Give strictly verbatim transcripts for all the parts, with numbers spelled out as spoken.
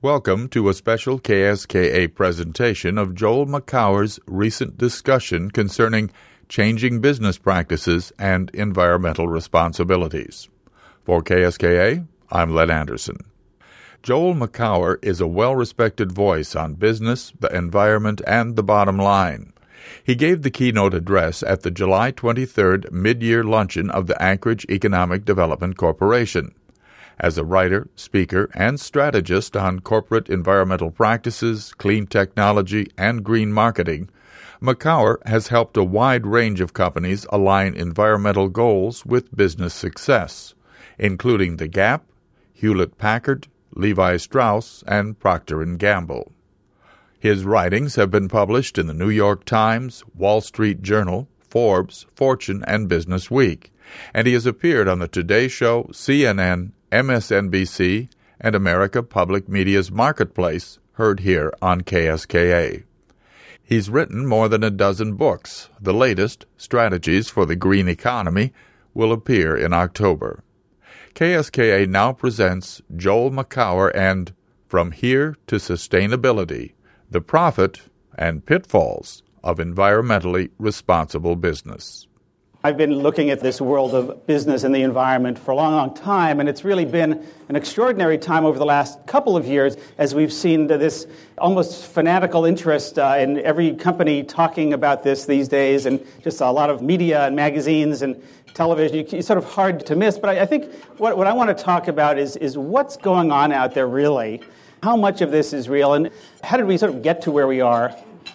Welcome to a special K S K A presentation of Joel Makower's recent discussion concerning changing business practices and environmental responsibilities. For K S K A, I'm Len Anderson. Joel Makower is a well-respected voice on business, the environment, and the bottom line. He gave the keynote address at the July twenty-third mid-year luncheon of the Anchorage Economic Development Corporation. As a writer, speaker, and strategist on corporate environmental practices, clean technology, and green marketing, Makower has helped a wide range of companies align environmental goals with business success, including The Gap, Hewlett-Packard, Levi Strauss, and Procter and Gamble. His writings have been published in the New York Times, Wall Street Journal, Forbes, Fortune, and Business Week, and he has appeared on the Today Show, C N N, M S N B C, and America Public Media's Marketplace, heard here on K S K A. He's written more than a dozen books. The latest, Strategies for the Green Economy, will appear in October. K S K A now presents Joel Makower and From Here to Sustainability, the Profit and Pitfalls of Environmentally Responsible Business. I've been looking at this world of business and the environment for a long, long time, and it's really been an extraordinary time over the last couple of years as we've seen this almost fanatical interest uh, in every company talking about this these days, and just a lot of media and magazines and television. It's sort of hard to miss, but I, I think what, what I want to talk about is, is what's going on out there really, how much of this is real, and how did we sort of get to where we are,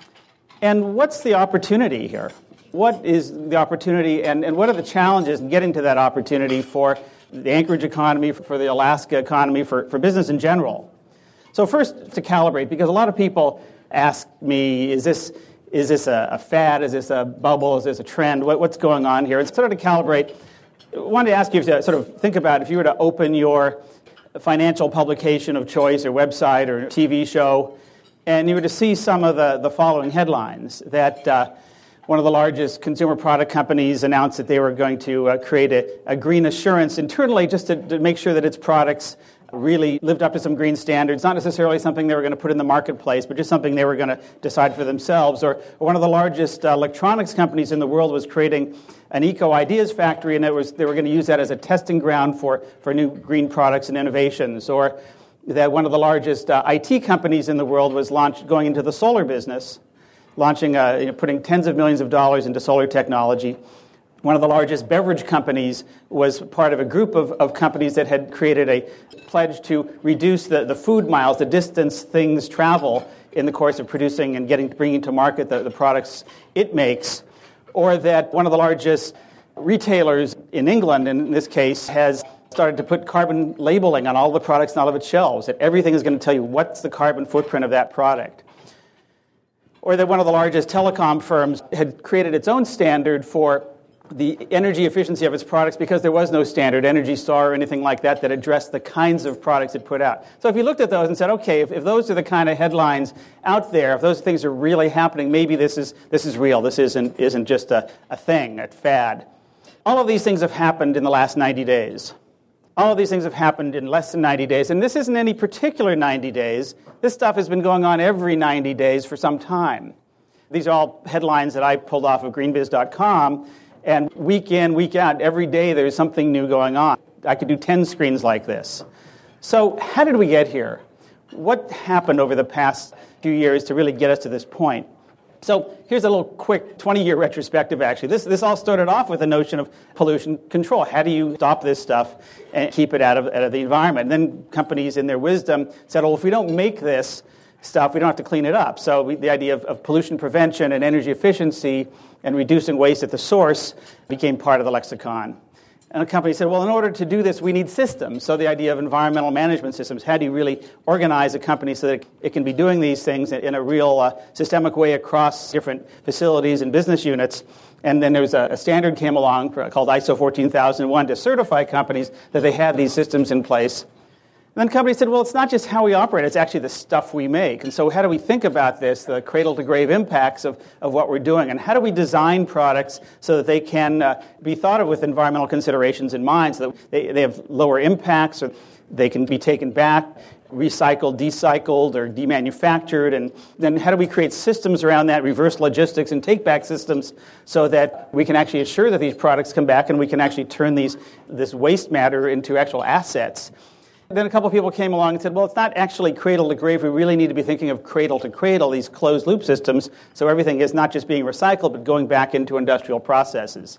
and what's the opportunity here? What is the opportunity, and, and what are the challenges in getting to that opportunity for the Anchorage economy, for the Alaska economy, for, for business in general? So first, to calibrate, because a lot of people ask me, is this is this a, a fad, is this a bubble, is this a trend, what, what's going on here? And sort of to calibrate, I wanted to ask you to sort of think about if you were to open your financial publication of choice or website or T V show, and you were to see some of the, the following headlines, that uh, one of the largest consumer product companies announced that they were going to uh, create a, a green assurance internally just to, to make sure that its products really lived up to some green standards, not necessarily something they were going to put in the marketplace, but just something they were going to decide for themselves. Or, or one of the largest uh, electronics companies in the world was creating an eco-ideas factory, and it was, they were going to use that as a testing ground for, for new green products and innovations. Or that one of the largest uh, I T companies in the world was launched going into the solar business, launching, uh, you know, putting tens of millions of dollars into solar technology. One of the largest beverage companies was part of a group of, of companies that had created a pledge to reduce the, the food miles, the distance things travel in the course of producing and getting bringing to market the, the products it makes. Or that one of the largest retailers in England, in this case, has started to put carbon labeling on all the products on all of its shelves, that everything is going to tell you what's the carbon footprint of that product. Or that one of the largest telecom firms had created its own standard for the energy efficiency of its products because there was no standard, Energy Star or anything like that, that addressed the kinds of products it put out. So if you looked at those and said, okay, if, if those are the kind of headlines out there, if those things are really happening, maybe this is this is real. This isn't isn't just a, a thing, a fad. All of these things have happened in the last ninety days. All of these things have happened in less than ninety days, and this isn't any particular ninety days. This stuff has been going on every ninety days for some time. These are all headlines that I pulled off of green biz dot com, and week in, week out, every day there's something new going on. I could do ten screens like this. So how did we get here? What happened over the past few years to really get us to this point? So here's a little quick twenty-year retrospective, actually. This this all started off with the notion of pollution control. How do you stop this stuff and keep it out of, out of the environment? And then companies, in their wisdom, said, well, if we don't make this stuff, we don't have to clean it up. So we, the idea of, of pollution prevention and energy efficiency and reducing waste at the source became part of the lexicon. And a company said, well, in order to do this, we need systems. So the idea of environmental management systems, how do you really organize a company so that it can be doing these things in a real uh, systemic way across different facilities and business units? And then there was a, a standard came along called I S O fourteen thousand one to certify companies that they had these systems in place. And then companies said, well, it's not just how we operate, it's actually the stuff we make. And so how do we think about this, the cradle-to-grave impacts of, of what we're doing? And how do we design products so that they can uh, be thought of with environmental considerations in mind, so that they, they have lower impacts, or they can be taken back recycled, decycled, or demanufactured, and then how do we create systems around that, reverse logistics and take-back systems, so that we can actually assure that these products come back and we can actually turn these this waste matter into actual assets. Then a couple of people came along and said, well, it's not actually cradle to grave. We really need to be thinking of cradle to cradle, these closed-loop systems, so everything is not just being recycled, but going back into industrial processes.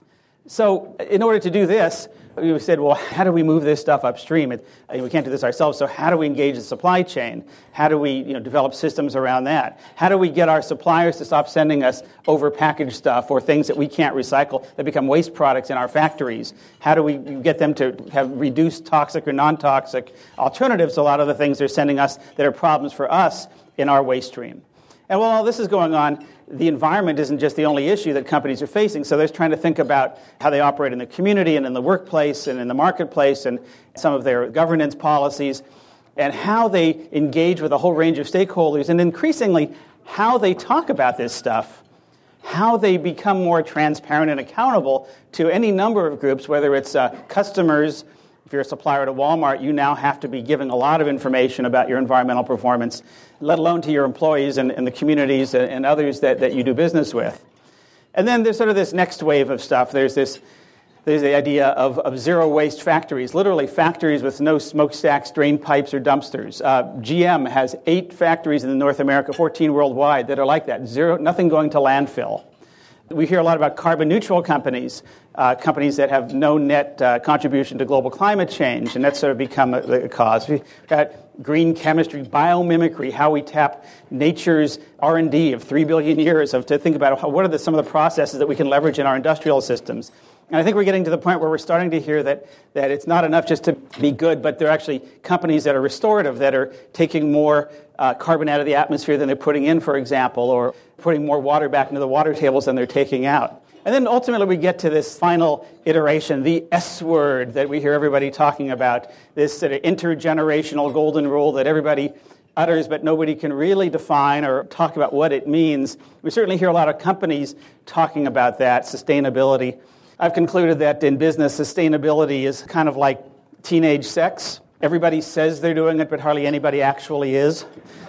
So in order to do this, we said, well, how do we move this stuff upstream? It, we can't do this ourselves, so how do we engage the supply chain? How do we you know, develop systems around that? How do we get our suppliers to stop sending us overpackaged stuff or things that we can't recycle that become waste products in our factories? How do we get them to have reduced toxic or non-toxic alternatives to a lot of the things they're sending us that are problems for us in our waste stream? And while all this is going on, the environment isn't just the only issue that companies are facing. So they're trying to think about how they operate in the community and in the workplace and in the marketplace and some of their governance policies and how they engage with a whole range of stakeholders and increasingly how they talk about this stuff, how they become more transparent and accountable to any number of groups, whether it's uh, customers. If you're a supplier to Walmart, you now have to be giving a lot of information about your environmental performance, let alone to your employees and, and the communities and, and others that, that you do business with. And then there's sort of this next wave of stuff. There's this, there's the idea of, of zero-waste factories, literally factories with no smokestacks, drain pipes, or dumpsters. Uh, G M has eight factories in North America, fourteen worldwide, that are like that, zero, nothing going to landfill. We hear a lot about carbon-neutral companies, uh, companies that have no net uh, contribution to global climate change, and that's sort of become a, a cause. We've got green chemistry, biomimicry, how we tap nature's R and D of three billion years of, to think about how, what are the, some of the processes that we can leverage in our industrial systems. And I think we're getting to the point where we're starting to hear that, that it's not enough just to be good, but there are actually companies that are restorative, that are taking more uh, carbon out of the atmosphere than they're putting in, for example, or putting more water back into the water tables than they're taking out. And then ultimately we get to this final iteration, the S word that we hear everybody talking about, this sort of intergenerational golden rule that everybody utters, but nobody can really define or talk about what it means. We certainly hear a lot of companies talking about that, sustainability. I've concluded that in business, sustainability is kind of like teenage sex. Everybody says they're doing it, but hardly anybody actually is.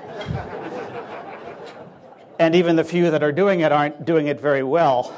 And even the few that are doing it aren't doing it very well.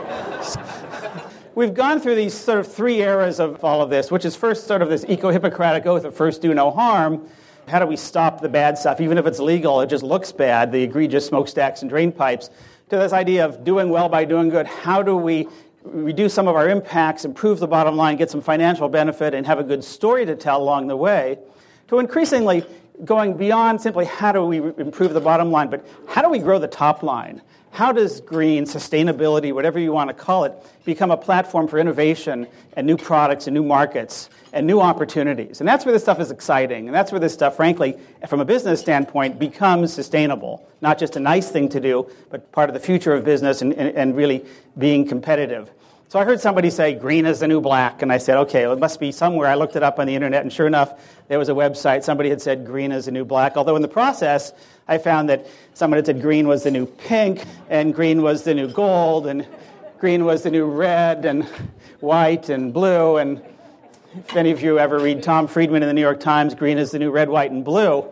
We've gone through these sort of three eras of all of this, which is first sort of this eco-Hippocratic oath of first do no harm. How do we stop the bad stuff? Even if it's legal, it just looks bad, the egregious smokestacks and drain pipes. To this idea of doing well by doing good, how do we reduce some of our impacts, improve the bottom line, get some financial benefit, and have a good story to tell along the way, to increasingly going beyond simply how do we improve the bottom line, but how do we grow the top line? How does green, sustainability, whatever you want to call it, become a platform for innovation and new products and new markets and new opportunities? And that's where this stuff is exciting. And that's where this stuff, frankly, from a business standpoint, becomes sustainable. Not just a nice thing to do, but part of the future of business and, and, and really being competitive. So I heard somebody say green is the new black, and I said, okay, well, it must be somewhere. I looked it up on the internet, and sure enough, there was a website. Somebody had said green is the new black, although in the process, I found that someone had said green was the new pink, and green was the new gold, and green was the new red, and white, and blue, and if any of you ever read Tom Friedman in the New York Times, green is the new red, white, and blue.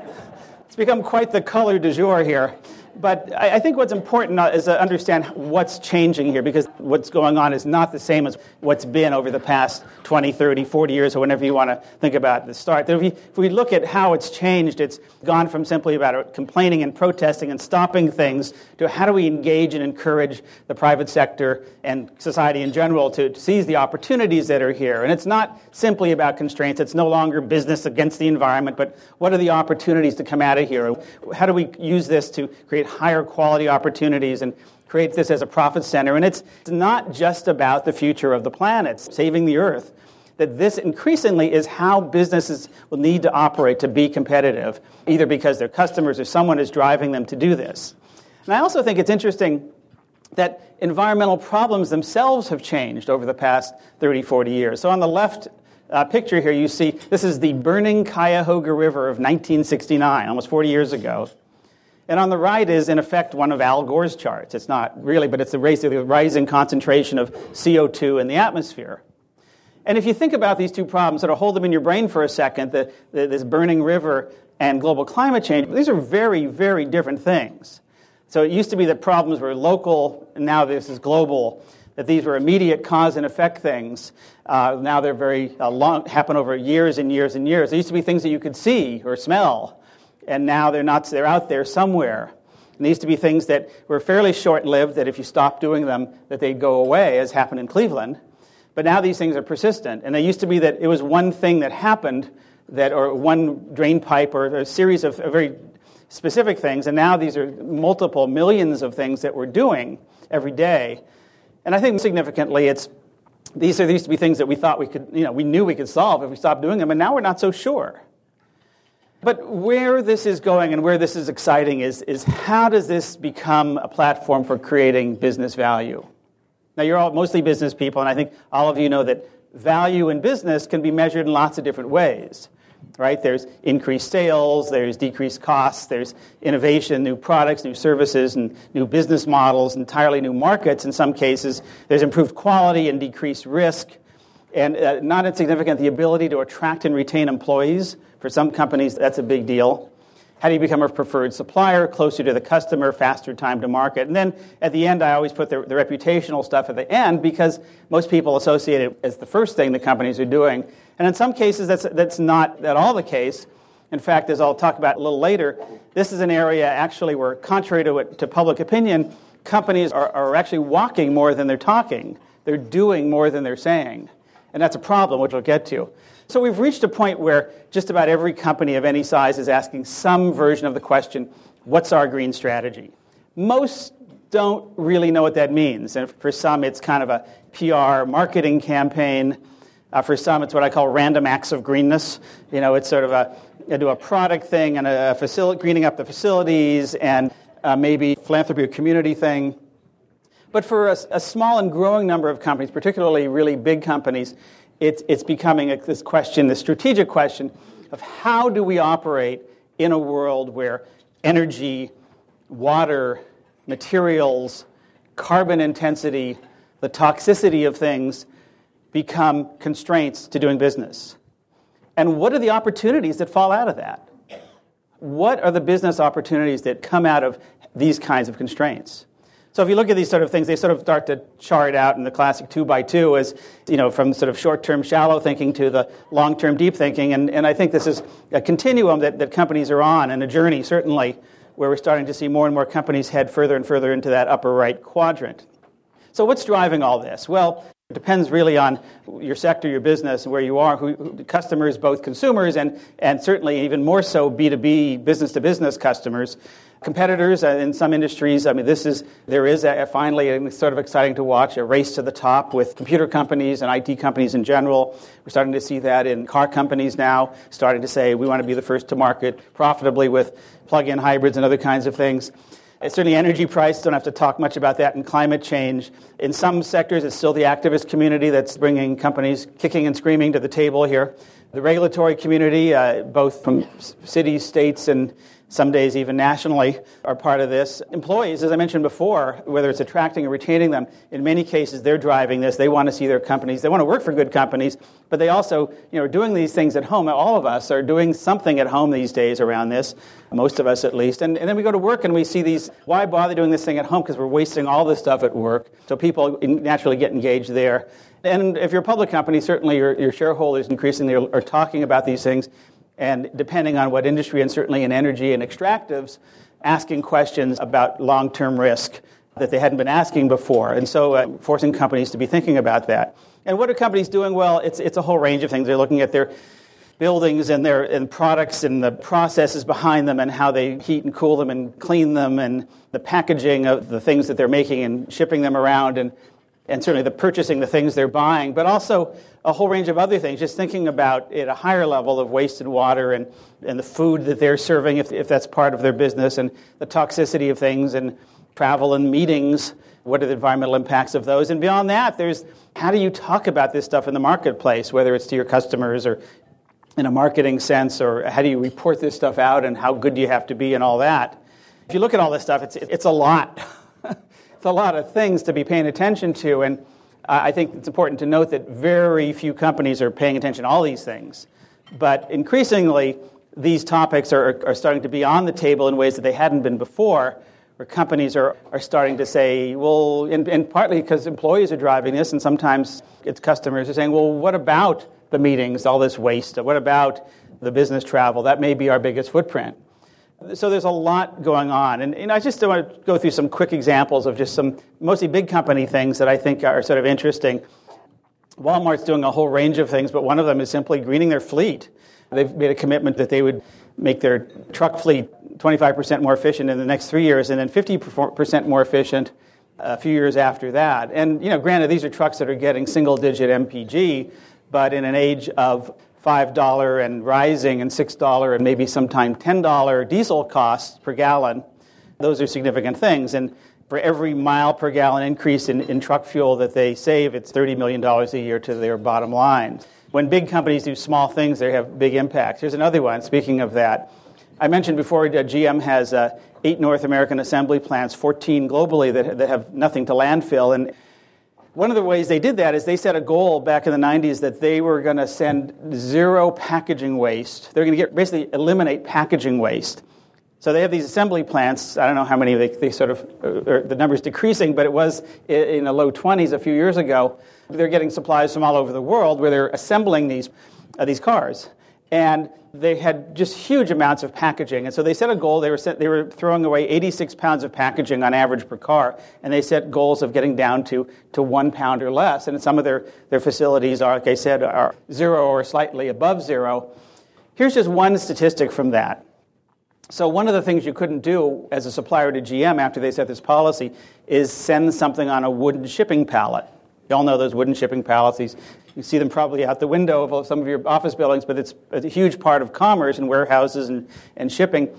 It's become quite the color du jour here. But I think what's important is to understand what's changing here, because what's going on is not the same as what's been over the past twenty, thirty, forty years, or whenever you want to think about the start. If we, if we look at how it's changed, it's gone from simply about complaining and protesting and stopping things to how do we engage and encourage the private sector and society in general to, to seize the opportunities that are here. And it's not simply about constraints. It's no longer business against the environment, but what are the opportunities to come out of here? How do we use this to create higher quality opportunities and create this as a profit center? And it's not just about the future of the planet, saving the earth. That this increasingly is how businesses will need to operate to be competitive, either because their customers or someone is driving them to do this. And I also think it's interesting that environmental problems themselves have changed over the past thirty, forty years. So on the left uh, picture here, you see this is the burning Cuyahoga River of nineteen sixty-nine, almost forty years ago. And on the right is, in effect, one of Al Gore's charts. It's not really, but it's the rising concentration of C O two in the atmosphere. And if you think about these two problems, sort of hold them in your brain for a second, the, the, this burning river and global climate change, these are very, very different things. So it used to be that problems were local, and now this is global, that these were immediate cause and effect things. Uh, now they're very uh, long, happen over years and years and years. They used to be things that you could see or smell, and now they're not, they're out there somewhere. And they used to be things that were fairly short-lived, that if you stopped doing them, that they'd go away, as happened in Cleveland. But now these things are persistent. And they used to be that it was one thing that happened, that or one drain pipe or a series of very specific things, and now these are multiple millions of things that we're doing every day. And I think significantly, it's these are these used to be things that we thought we could, you know, we knew we could solve if we stopped doing them, and now we're not so sure. But where this is going and where this is exciting is, is how does this become a platform for creating business value? Now, you're all mostly business people, and I think all of you know that value in business can be measured in lots of different ways. Right? There's increased sales, there's decreased costs, there's innovation, new products, new services, and new business models, entirely new markets in some cases. There's improved quality and decreased risk. And uh, not insignificant, the ability to attract and retain employees. For some companies, that's a big deal. How do you become a preferred supplier, closer to the customer, faster time to market? And then at the end, I always put the, the reputational stuff at the end because most people associate it as the first thing the companies are doing. And in some cases, that's, that's not at all the case. In fact, as I'll talk about a little later, this is an area actually where, contrary to, to public opinion, companies are, are actually walking more than they're talking. They're doing more than they're saying. And that's a problem, which we'll get to. So we've reached a point where just about every company of any size is asking some version of the question, what's our green strategy? Most don't really know what that means. And for some, it's kind of a P R marketing campaign. Uh, for some, it's what I call random acts of greenness. You know, it's sort of a, you do a product thing and a facility, greening up the facilities and uh, maybe philanthropy or community thing. But for a, a small and growing number of companies, particularly really big companies, it's, it's becoming a, this question, this strategic question of how do we operate in a world where energy, water, materials, carbon intensity, the toxicity of things become constraints to doing business. And what are the opportunities that fall out of that? What are the business opportunities that come out of these kinds of constraints? So if you look at these sort of things, they sort of start to chart out in the classic two by two as, you know, from sort of short-term shallow thinking to the long-term deep thinking. And, and I think this is a continuum that, that companies are on, and a journey, certainly, where we're starting to see more and more companies head further and further into that upper right quadrant. So what's driving all this? Well, it depends really on your sector, your business, where you are, who, who customers, both consumers and, and certainly even more so B two B, business-to-business customers. Competitors in some industries, I mean, this is, there is a, finally, and it's sort of exciting to watch, a race to the top with computer companies and I T companies in general. We're starting to see that in car companies now, starting to say we want to be the first to market profitably with plug-in hybrids and other kinds of things. It's certainly energy price, don't have to talk much about that, and climate change. In some sectors, it's still the activist community that's bringing companies kicking and screaming to the table here. The regulatory community, uh, both from cities, states, and some days even nationally, are part of this. Employees, as I mentioned before, whether it's attracting or retaining them, in many cases they're driving this. They want to see their companies. They want to work for good companies, but they also, you know, are doing these things at home. All of us are doing something at home these days around this, most of us at least. And, and then we go to work and we see these, why bother doing this thing at home? Because we're wasting all this stuff at work. So people naturally get engaged there. And if you're a public company, certainly your, your shareholders increasingly are, are talking about these things. And depending on what industry, and certainly in energy and extractives, asking questions about long-term risk that they hadn't been asking before. And so uh, forcing companies to be thinking about that. And what are companies doing? Well, it's it's a whole range of things. They're looking at their buildings and their and products and the processes behind them and how they heat and cool them and clean them and the packaging of the things that they're making and shipping them around and and certainly the purchasing the things they're buying, but also a whole range of other things, just thinking about at a higher level of wasted water and, and the food that they're serving, if, if that's part of their business, and the toxicity of things, and travel and meetings, what are the environmental impacts of those? And beyond that, there's how do you talk about this stuff in the marketplace, whether it's to your customers or in a marketing sense, or how do you report this stuff out and how good do you have to be and all that. If you look at all this stuff, it's it's a lot. It's a lot of things to be paying attention to, and I think it's important to note that very few companies are paying attention to all these things. But increasingly, these topics are, are starting to be on the table in ways that they hadn't been before, where companies are, are starting to say, well, and, and partly because employees are driving this, and sometimes it's customers are saying, well, what about the meetings, all this waste? What about the business travel? That may be our biggest footprint. So there's a lot going on. And, and I just want to go through some quick examples of just some mostly big company things that I think are sort of interesting. Walmart's doing a whole range of things, but one of them is simply greening their fleet. They've made a commitment that they would make their truck fleet twenty-five percent more efficient in the next three years and then fifty percent more efficient a few years after that. And, you know, granted, these are trucks that are getting single-digit M P G, but in an age of five dollars and rising and six dollars and maybe sometime ten dollars diesel costs per gallon, those are significant things. And for every mile per gallon increase in, in truck fuel that they save, it's thirty million dollars a year to their bottom line. When big companies do small things, they have big impacts. Here's another one. Speaking of that, I mentioned before uh, G M has uh, eight North American assembly plants, fourteen globally that, that have nothing to landfill. And one of the ways they did that is they set a goal back in the nineties that they were going to send zero packaging waste. They're going to get basically eliminate packaging waste. So they have these assembly plants. I don't know how many they, they sort of, uh, the number's decreasing, but it was in the low twenties a few years ago. They're getting supplies from all over the world where they're assembling these uh, these cars. And they had just huge amounts of packaging. And so they set a goal. They were set, they were throwing away eighty-six pounds of packaging on average per car. And they set goals of getting down to, to one pound or less. And some of their, their facilities are, like I said, are zero or slightly above zero. Here's just one statistic from that. So one of the things you couldn't do as a supplier to G M after they set this policy is send something on a wooden shipping pallet. You all know those wooden shipping pallets. These, you see them probably out the window of some of your office buildings, but it's a huge part of commerce and warehouses and, and shipping.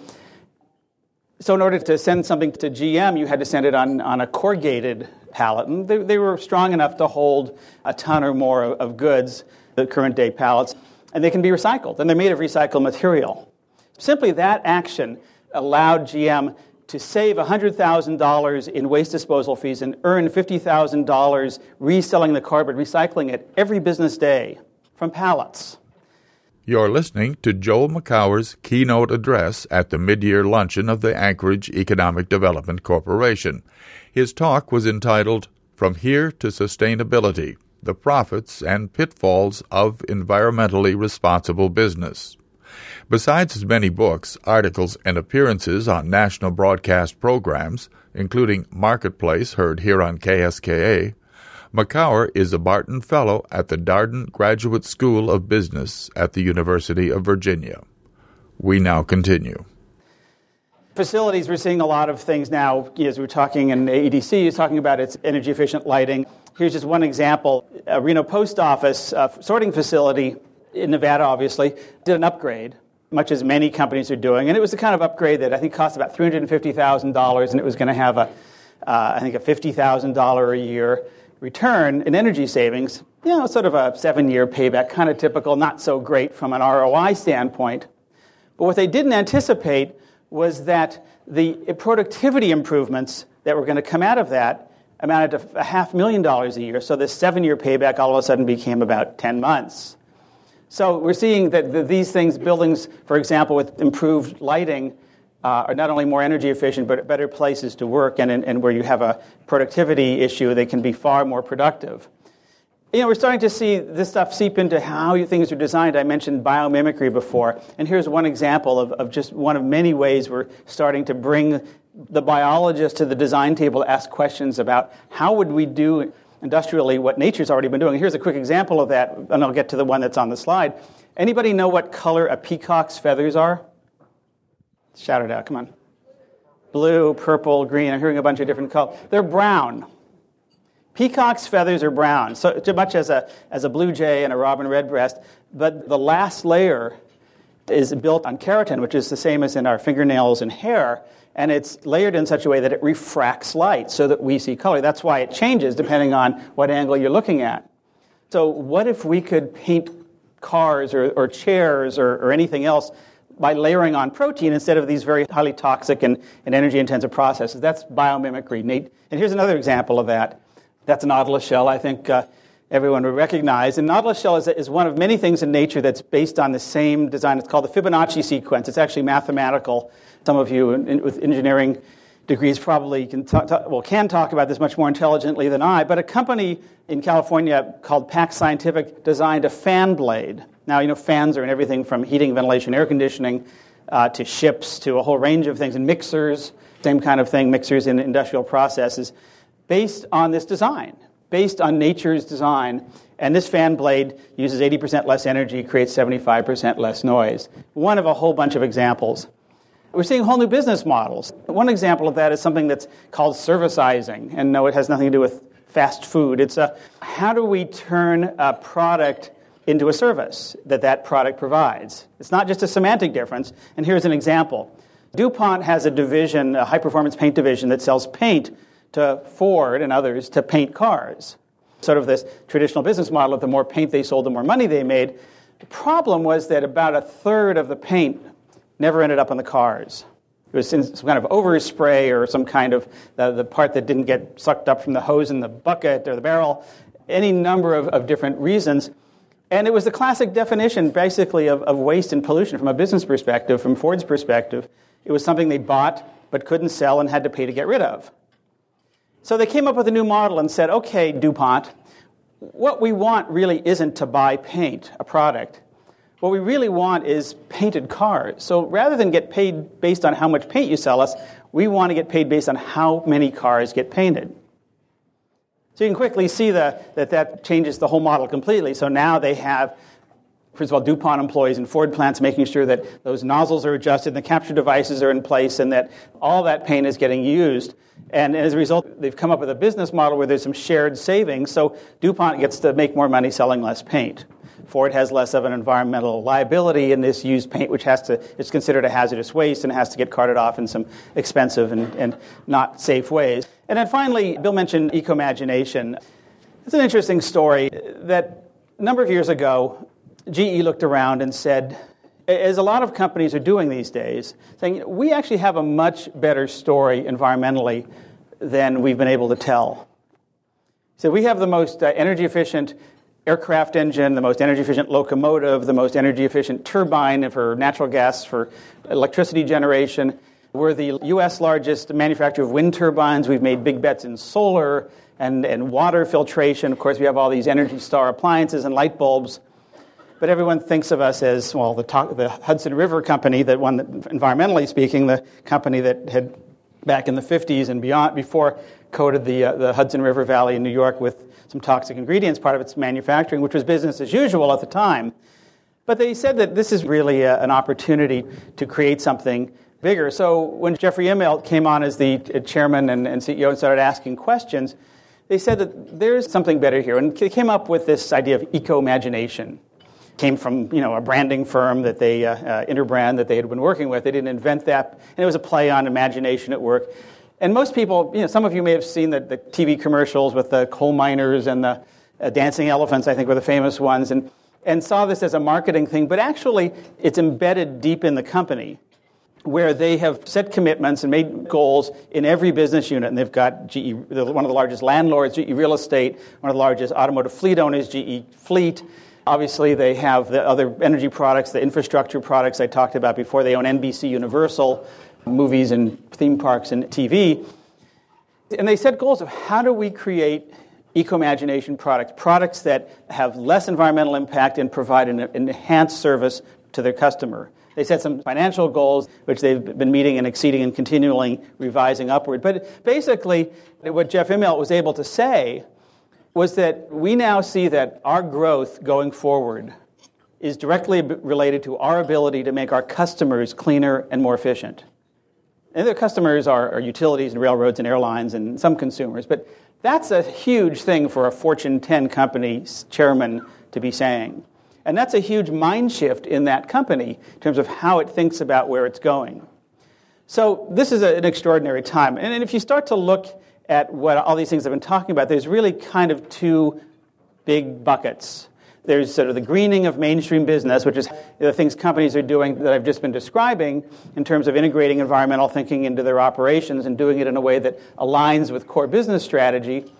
So in order to send something to G M, you had to send it on, on a corrugated pallet. And they, they were strong enough to hold a ton or more of, of goods, the current day pallets, and they can be recycled. And they're made of recycled material. Simply that action allowed G M to save one hundred thousand dollars in waste disposal fees and earn fifty thousand dollars reselling the cardboard, recycling it every business day from pallets. You're listening to Joel Makower's keynote address at the mid-year luncheon of the Anchorage Economic Development Corporation. His talk was entitled, From Here to Sustainability, The Profits and Pitfalls of Environmentally Responsible Business. Besides his many books, articles, and appearances on national broadcast programs, including Marketplace, heard here on K S K A, Makower is a Barton Fellow at the Darden Graduate School of Business at the University of Virginia. We now continue. Facilities, we're seeing a lot of things now. As we're talking in A E D C, is talking about its energy-efficient lighting. Here's just one example. A Reno Post Office uh, sorting facility in Nevada, obviously, did an upgrade, much as many companies are doing. And it was the kind of upgrade that I think cost about three hundred fifty thousand dollars, and it was going to have, a, uh, I think, a fifty thousand dollars a year return in energy savings. You know, sort of a seven-year payback, kind of typical, not so great from an R O I standpoint. But what they didn't anticipate was that the productivity improvements that were going to come out of that amounted to a half million dollars a year. So this seven-year payback all of a sudden became about ten months. So we're seeing that the, these things, buildings, for example, with improved lighting, uh, are not only more energy efficient, but better places to work. And, and where you have a productivity issue, they can be far more productive. You know, we're starting to see this stuff seep into how things are designed. I mentioned biomimicry before. And here's one example of, of just one of many ways we're starting to bring the biologist to the design table to ask questions about how would we do industrially what nature's already been doing. Here's a quick example of that, and I'll get to the one that's on the slide. Anybody know what color a peacock's feathers are? Shout it out, come on. Blue, purple, green. I'm hearing a bunch of different colors. They're brown. Peacock's feathers are brown, so much as a as a blue jay and a robin redbreast, but the last layer is built on keratin, which is the same as in our fingernails and hair, and it's layered in such a way that it refracts light so that we see color. That's why it changes depending on what angle you're looking at. So what if we could paint cars or, or chairs or, or anything else by layering on protein instead of these very highly toxic and, and energy-intensive processes? That's biomimicry. And here's another example of that. That's a Nautilus shell, I think uh, everyone would recognize. And Nautilus shell is, is one of many things in nature that's based on the same design. It's called the Fibonacci sequence. It's actually mathematical. Some of you in, in, with engineering degrees probably can talk, talk, well, can talk about this much more intelligently than I. But a company in California called Pax Scientific designed a fan blade. Now, you know, fans are in everything from heating, ventilation, air conditioning, uh, to ships, to a whole range of things, and mixers, same kind of thing, mixers in industrial processes, based on this design, based on nature's design. And this fan blade uses eighty percent less energy, creates seventy-five percent less noise. One of a whole bunch of examples. We're seeing whole new business models. One example of that is something that's called servicizing. And no, it has nothing to do with fast food. It's a, how do we turn a product into a service that that product provides? It's not just a semantic difference. And here's an example. DuPont has a division, a high-performance paint division, that sells paint to Ford and others to paint cars. Sort of this traditional business model of the more paint they sold, the more money they made. The problem was that about a third of the paint never ended up on the cars. It was some kind of overspray or some kind of the, the part that didn't get sucked up from the hose in the bucket or the barrel, any number of, of different reasons. And it was the classic definition, basically, of, of waste and pollution from a business perspective, from Ford's perspective. It was something they bought but couldn't sell and had to pay to get rid of. So they came up with a new model and said, okay, DuPont, what we want really isn't to buy paint, a product. What we really want is painted cars. So rather than get paid based on how much paint you sell us, we want to get paid based on how many cars get painted. So you can quickly see the, that that changes the whole model completely. So now they have, first of all, DuPont employees in Ford plants making sure that those nozzles are adjusted and the capture devices are in place and that all that paint is getting used. And as a result, they've come up with a business model where there's some shared savings. So DuPont gets to make more money selling less paint. Ford has less of an environmental liability in this used paint, which has to, it's considered a hazardous waste and has to get carted off in some expensive and, and not safe ways. And then finally, Bill mentioned eco-imagination. It's an interesting story that a number of years ago, G E looked around and said, as a lot of companies are doing these days, saying, we actually have a much better story environmentally than we've been able to tell. So we have the most uh, energy-efficient aircraft engine, the most energy-efficient locomotive, the most energy-efficient turbine for natural gas for electricity generation. We're the U S largest manufacturer of wind turbines. We've made big bets in solar and, and water filtration. Of course, we have all these Energy Star appliances and light bulbs. But everyone thinks of us as, well, the, talk, the Hudson River Company, that one, that, environmentally speaking, the company that had, back in the fifties and beyond, before, coated the, uh, the Hudson River Valley in New York with some toxic ingredients, part of its manufacturing, which was business as usual at the time. But they said that this is really a, an opportunity to create something bigger. So when Jeffrey Immelt came on as the chairman and, and C E O and started asking questions, they said that there's something better here. And they came up with this idea of eco-imagination. Came from, you know, a branding firm that they, uh, uh, Interbrand, that they had been working with. They didn't invent that. And it was a play on imagination at work. And most people, you know, some of you may have seen the, the T V commercials with the coal miners and the uh, dancing elephants, I think were the famous ones, and, and saw this as a marketing thing. But actually, it's embedded deep in the company, where they have set commitments and made goals in every business unit. And they've got G E, one of the largest landlords, G E Real Estate, one of the largest automotive fleet owners, G E Fleet. Obviously, they have the other energy products, the infrastructure products I talked about before. They own N B C Universal, movies and theme parks and T V. And they set goals of how do we create eco-imagination products, products that have less environmental impact and provide an enhanced service to their customer. They set some financial goals, which they've been meeting and exceeding and continually revising upward. But basically, what Jeff Immelt was able to say was that we now see that our growth going forward is directly related to our ability to make our customers cleaner and more efficient. And their customers are, are utilities and railroads and airlines and some consumers. But that's a huge thing for a Fortune ten company chairman to be saying. And that's a huge mind shift in that company in terms of how it thinks about where it's going. So this is a, an extraordinary time. And, and if you start to look at what all these things I've been talking about, there's really kind of two big buckets. There's sort of the greening of mainstream business, which is the things companies are doing that I've just been describing in terms of integrating environmental thinking into their operations and doing it in a way that aligns with core business strategy.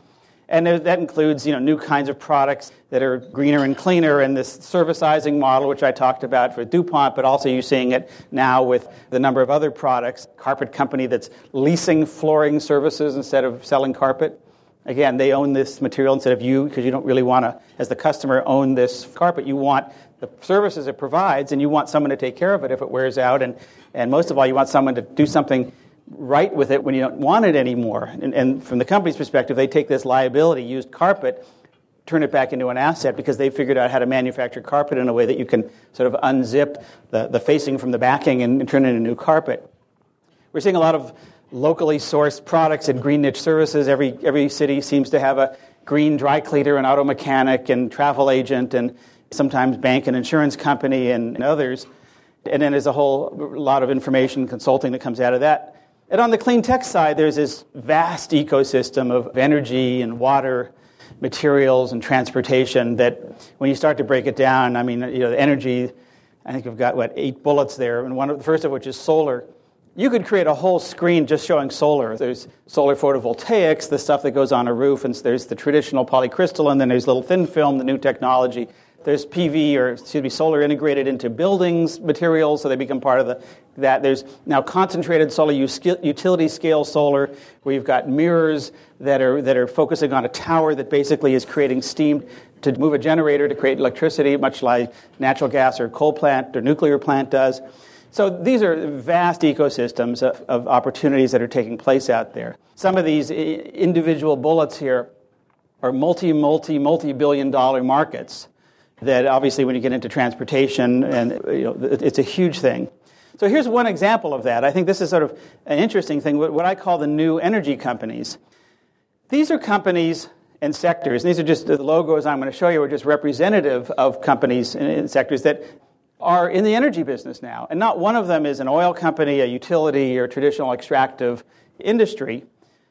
And that includes, you know, new kinds of products that are greener and cleaner, and this servicizing model, which I talked about for DuPont, but also you're seeing it now with the number of other products. Carpet company that's leasing flooring services instead of selling carpet. Again, they own this material instead of you, because you don't really want to, as the customer, own this carpet. You want the services it provides, and you want someone to take care of it if it wears out. And, and most of all, you want someone to do something right with it when you don't want it anymore. And, and from the company's perspective, they take this liability, used carpet, turn it back into an asset, because they figured out how to manufacture carpet in a way that you can sort of unzip the, the facing from the backing and, and turn it into new carpet. We're seeing a lot of locally sourced products and green niche services. Every every city seems to have a green dry cleaner, an auto mechanic, and travel agent, and sometimes bank and insurance company, and, and others. And then there's a whole lot of information consulting that comes out of that. And on the clean tech side, there's this vast ecosystem of energy and water, materials and transportation that when you start to break it down, I mean, you know, the energy, I think we've got, what, eight bullets there, and one of the first of which is solar. You could create a whole screen just showing solar. There's solar photovoltaics, the stuff that goes on a roof, and there's the traditional polycrystalline, then there's little thin film, the new technology. There's P V, or excuse me, solar integrated into buildings materials, so they become part of the that. There's now concentrated solar, utility scale solar, where you've got mirrors that are that are focusing on a tower that basically is creating steam to move a generator to create electricity, much like natural gas or coal plant or nuclear plant does. So these are vast ecosystems of, of opportunities that are taking place out there. Some of these individual bullets here are multi, multi, multi-billion dollar markets that obviously when you get into transportation, and you know, it's a huge thing. So here's one example of that. I think this is sort of an interesting thing, what I call the new energy companies. These are companies and sectors, and these are just the logos I'm going to show you are just representative of companies and sectors that are in the energy business now. And not one of them is an oil company, a utility, or traditional extractive industry.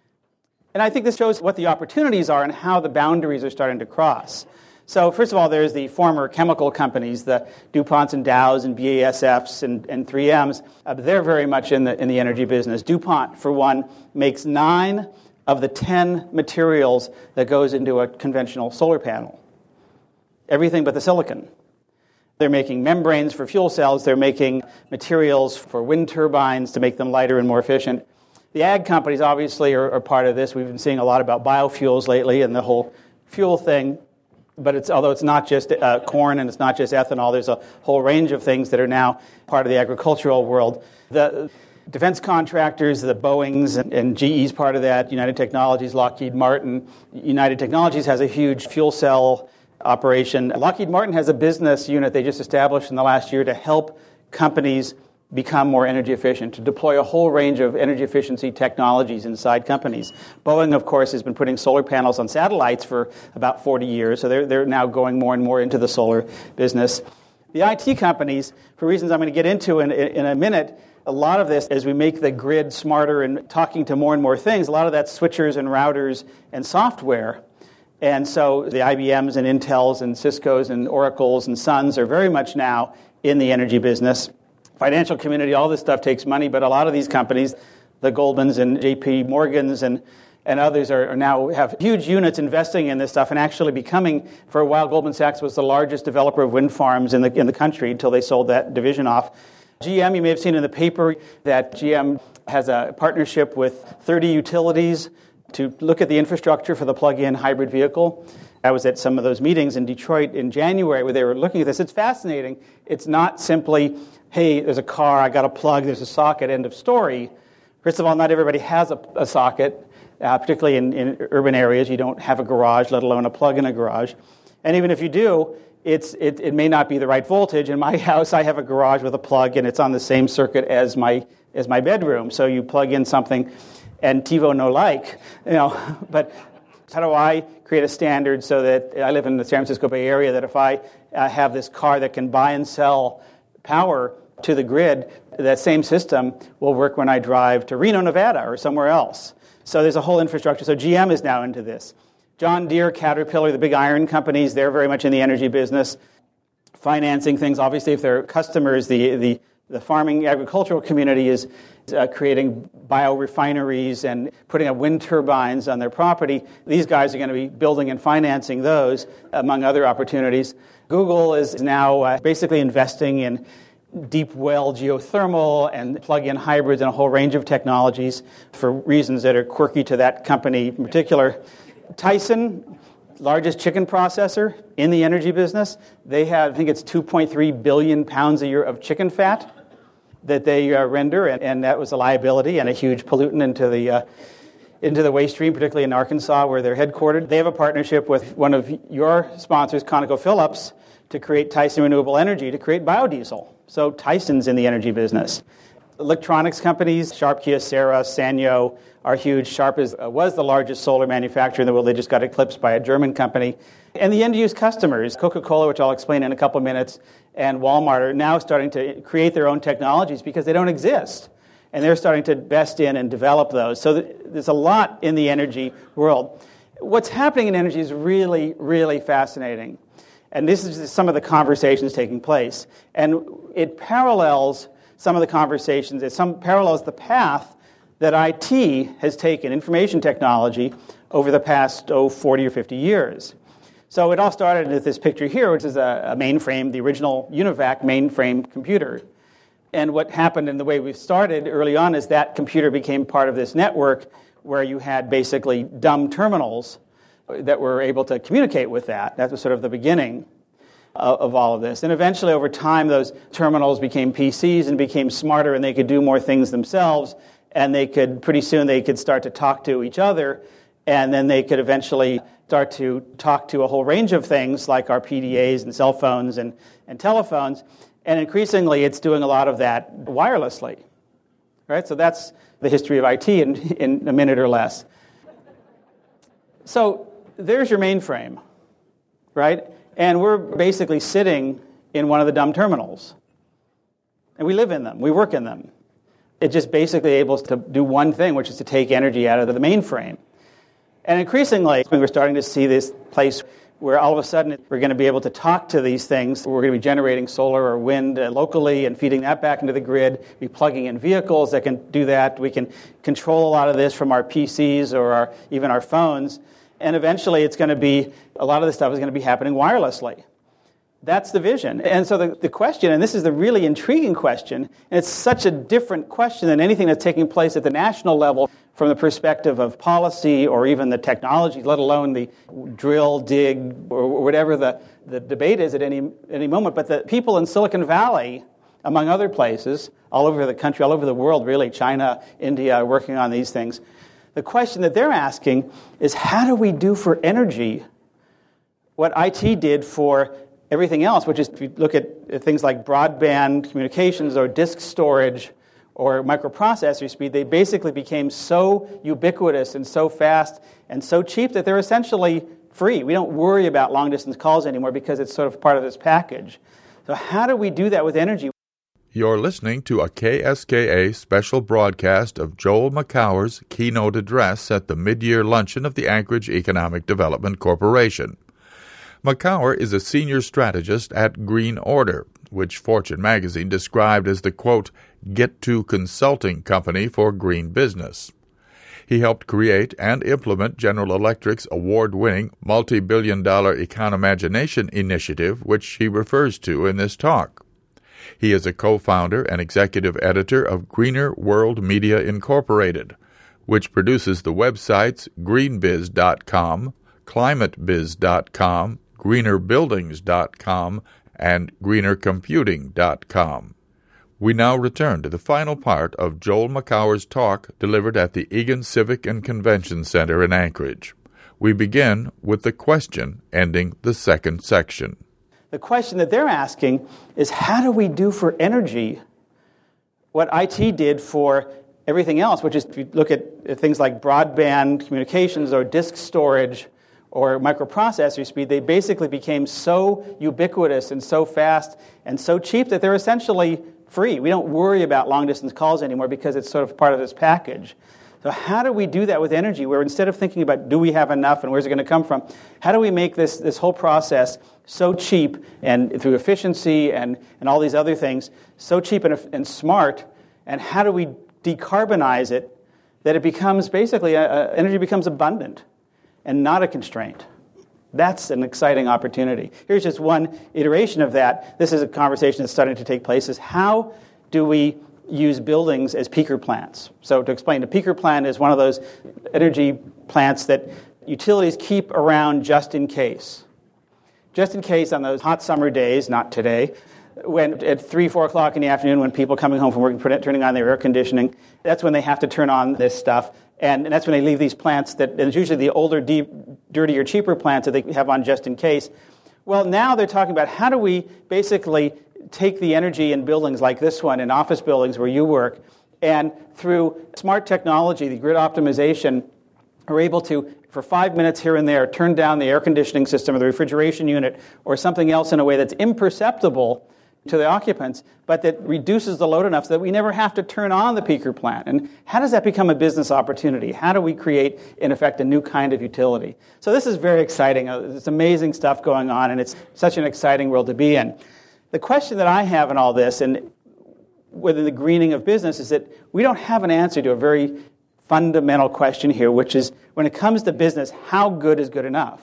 And I think this shows what the opportunities are and how the boundaries are starting to cross. So first of all, there's the former chemical companies, the DuPonts and Dows and B A S Fs and, and three Ms. Uh, they're very much in the in the energy business. DuPont, for one, makes nine of the ten materials that goes into a conventional solar panel. Everything but the silicon. They're making membranes for fuel cells. They're making materials for wind turbines to make them lighter and more efficient. The ag companies obviously are, are part of this. We've been seeing a lot about biofuels lately and the whole fuel thing. But it's, although it's not just uh, corn and it's not just ethanol, there's a whole range of things that are now part of the agricultural world. The defense contractors, the Boeings and, and G E's part of that, United Technologies, Lockheed Martin. United Technologies has a huge fuel cell operation. Lockheed Martin has a business unit they just established in the last year to help companies become more energy efficient, to deploy a whole range of energy efficiency technologies inside companies. Boeing, of course, has been putting solar panels on satellites for about forty years, so they're, they're now going more and more into the solar business. The I T companies, for reasons I'm going to get into in, in a minute, a lot of this, as we make the grid smarter and talking to more and more things, a lot of that's switchers and routers and software. And so the I B Ms and Intels and Ciscos and Oracles and Suns are very much now in the energy business. Financial community, all this stuff takes money, but a lot of these companies, the Goldmans and J P Morgans and, and others are, are now have huge units investing in this stuff and actually becoming, for a while, Goldman Sachs was the largest developer of wind farms in the in the country until they sold that division off. G M, you may have seen in the paper that G M has a partnership with thirty utilities to look at the infrastructure for the plug-in hybrid vehicle. I was at some of those meetings in Detroit in January where they were looking at this. It's fascinating. It's not simply, hey, there's a car, I got a plug, there's a socket, end of story. First of all, not everybody has a, a socket, uh, particularly in, in urban areas. You don't have a garage, let alone a plug in a garage. And even if you do, it's it, it may not be the right voltage. In my house, I have a garage with a plug, and it's on the same circuit as my as my bedroom. So you plug in something, and TiVo no like, you know. But how do I create a standard so that I live in the San Francisco Bay Area, that if I uh, have this car that can buy and sell power to the grid, that same system will work when I drive to Reno, Nevada, or somewhere else. So there's a whole infrastructure. So G M is now into this. John Deere, Caterpillar, the big iron companies, they're very much in the energy business, financing things. Obviously, if they're customers, the, the The farming agricultural community is uh, creating biorefineries and putting up wind turbines on their property. These guys are going to be building and financing those, among other opportunities. Google is now uh, basically investing in deep well geothermal and plug-in hybrids and a whole range of technologies for reasons that are quirky to that company in particular. Tyson, largest chicken processor in the energy business, they have, I think it's two point three billion pounds a year of chicken fat that they uh, render, and, and that was a liability and a huge pollutant into the uh, into the waste stream, particularly in Arkansas where they're headquartered. They have a partnership with one of your sponsors, ConocoPhillips, to create Tyson Renewable Energy, to create biodiesel. So Tyson's in the energy business. Electronics companies, Sharp, Kyocera, Sanyo are huge. Sharp is, uh, was the largest solar manufacturer in the world. They just got eclipsed by a German company. And the end-use customers, Coca-Cola, which I'll explain in a couple minutes, and Walmart are now starting to create their own technologies because they don't exist. And they're starting to invest in and develop those. So th- there's a lot in the energy world. What's happening in energy is really, really fascinating. And this is just some of the conversations taking place. And it parallels some of the conversations, it some parallels the path that I T has taken, information technology, over the past, oh, forty or fifty years. So it all started with this picture here, which is a, a mainframe, the original UNIVAC mainframe computer. And what happened in the way we started early on is that computer became part of this network where you had basically dumb terminals that were able to communicate with that. That was sort of the beginning of, of all of this. And eventually, over time, those terminals became P Cs and became smarter, and they could do more things themselves. And they could, pretty soon, they could start to talk to each other. And then they could eventually start to talk to a whole range of things like our P D As and cell phones and, and telephones. And increasingly, it's doing a lot of that wirelessly. Right? So that's the history of I T in, in a minute or less. So there's your mainframe, right? And we're basically sitting in one of the dumb terminals. And we live in them. We work in them. It just basically able to do one thing, which is to take energy out of the mainframe. And increasingly, we're starting to see this place where all of a sudden we're going to be able to talk to these things. We're going to be generating solar or wind uh, locally and feeding that back into the grid, be plugging in vehicles that can do that. We can control a lot of this from our P Cs or our, even our phones. And eventually it's going to be, a lot of this stuff is going to be happening wirelessly. That's the vision. And so the, the question, and this is the really intriguing question, and it's such a different question than anything that's taking place at the national level from the perspective of policy or even the technology, let alone the drill, dig, or whatever the, the debate is at any, any moment. But the people in Silicon Valley, among other places, all over the country, all over the world, really, China, India, working on these things, the question that they're asking is, how do we do for energy what I T did for everything else, which is, if you look at things like broadband communications or disk storage or microprocessor speed, they basically became so ubiquitous and so fast and so cheap that they're essentially free. We don't worry about long-distance calls anymore because it's sort of part of this package. So how do we do that with energy? You're listening to a K S K A special broadcast of Joel Makower's keynote address at the mid-year luncheon of the Anchorage Economic Development Corporation. Makower is a senior strategist at Green Order, which Fortune magazine described as the, quote, get-to consulting company for green business. He helped create and implement General Electric's award-winning multi-billion dollar Economagination initiative, which he refers to in this talk. He is a co-founder and executive editor of Greener World Media Incorporated, which produces the websites green biz dot com, climate biz dot com, greener buildings dot com, and greener computing dot com. We now return to the final part of Joel Makower's talk delivered at the Egan Civic and Convention Center in Anchorage. We begin with the question ending the second section. The question that they're asking is, how do we do for energy what I T did for everything else, which is, if you look at things like broadband communications or disk storage or microprocessor speed, they basically became so ubiquitous and so fast and so cheap that they're essentially free. We don't worry about long-distance calls anymore because it's sort of part of this package. So how do we do that with energy, where instead of thinking about do we have enough and where's it going to come from, how do we make this, this whole process so cheap and through efficiency and, and all these other things, so cheap and, and smart, and how do we decarbonize it that it becomes basically, a, a, energy becomes abundant and not a constraint? That's an exciting opportunity. Here's just one iteration of that. This is a conversation that's starting to take place, is how do we use buildings as peaker plants? So to explain, a peaker plant is one of those energy plants that utilities keep around just in case. Just in case on those hot summer days, not today, when at three, four o'clock in the afternoon when people are coming home from work, turning on their air conditioning, that's when they have to turn on this stuff. And, and that's when they leave these plants that, and it's usually the older, deep, dirtier, cheaper plants that they have on just in case. Well, now they're talking about how do we basically take the energy in buildings like this one, in office buildings where you work, and through smart technology, the grid optimization, are able to, for five minutes here and there, turn down the air conditioning system or the refrigeration unit or something else in a way that's imperceptible to the occupants, but that reduces the load enough so that we never have to turn on the peaker plant. And how does that become a business opportunity? How do we create, in effect, a new kind of utility? So this is very exciting. It's amazing stuff going on, and it's such an exciting world to be in. The question that I have in all this, and within the greening of business, is that we don't have an answer to a very fundamental question here, which is, when it comes to business, how good is good enough?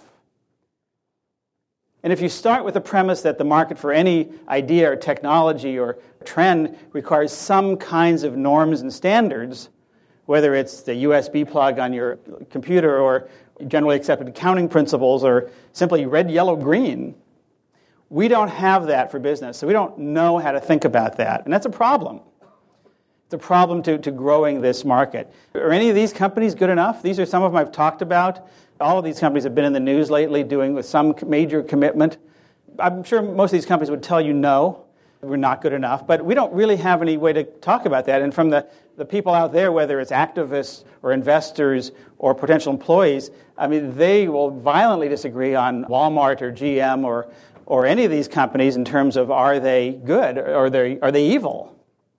And if you start with the premise that the market for any idea or technology or trend requires some kinds of norms and standards, whether it's the U S B plug on your computer or generally accepted accounting principles or simply red, yellow, green, we don't have that for business. So we don't know how to think about that. And that's a problem. It's a problem to, to growing this market. Are any of these companies good enough? These are some of them I've talked about. All of these companies have been in the news lately doing with some major commitment. I'm sure most of these companies would tell you no, we're not good enough. But we don't really have any way to talk about that. And from the, the people out there, whether it's activists or investors or potential employees, I mean, they will violently disagree on Walmart or G M or, or any of these companies in terms of are they good or are they, are they evil?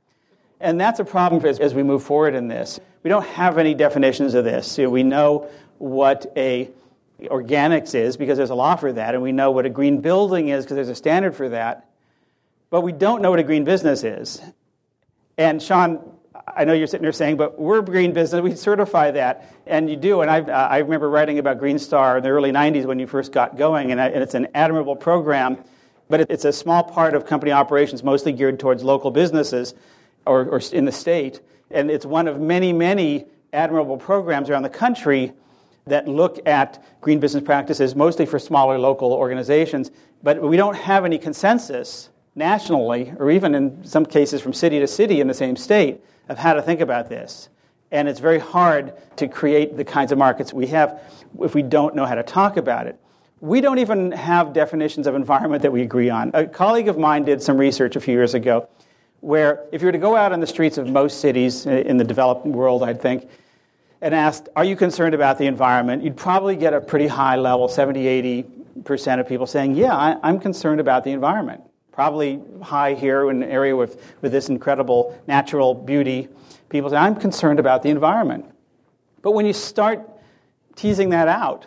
And that's a problem as, as we move forward in this. We don't have any definitions of this. You know, we know what a organics is because there's a law for that, and we know what a green building is because there's a standard for that, but we don't know what a green business is. And Sean, I know you're sitting there saying, but we're a green business, we certify that, and you do. And I, uh, I remember writing about Green Star in the early nineties when you first got going, and, I, and it's an admirable program, but it, it's a small part of company operations, mostly geared towards local businesses or, or in the state, and it's one of many, many admirable programs around the country that look at green business practices, mostly for smaller local organizations, but we don't have any consensus nationally, or even in some cases from city to city in the same state, of how to think about this. And it's very hard to create the kinds of markets we have if we don't know how to talk about it. We don't even have definitions of environment that we agree on. A colleague of mine did some research a few years ago where if you were to go out on the streets of most cities in the developed world, I'd think, and asked, are you concerned about the environment, you'd probably get a pretty high level, seventy, eighty percent of people saying, yeah, I, I'm concerned about the environment. Probably high here in an area with, with this incredible natural beauty. People say, I'm concerned about the environment. But when you start teasing that out,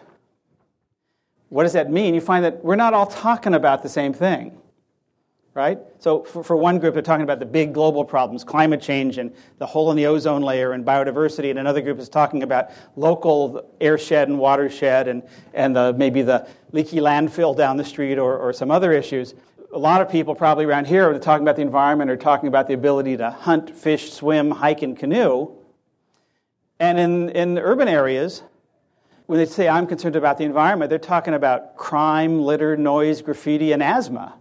what does that mean? You find that we're not all talking about the same thing. Right? So for, for one group, they're talking about the big global problems, climate change and the hole in the ozone layer and biodiversity, and another group is talking about local airshed and watershed and, and the, maybe the leaky landfill down the street or, or some other issues. A lot of people probably around here are talking about the environment or talking about the ability to hunt, fish, swim, hike, and canoe. And in, in urban areas, when they say, I'm concerned about the environment, they're talking about crime, litter, noise, graffiti, and asthma.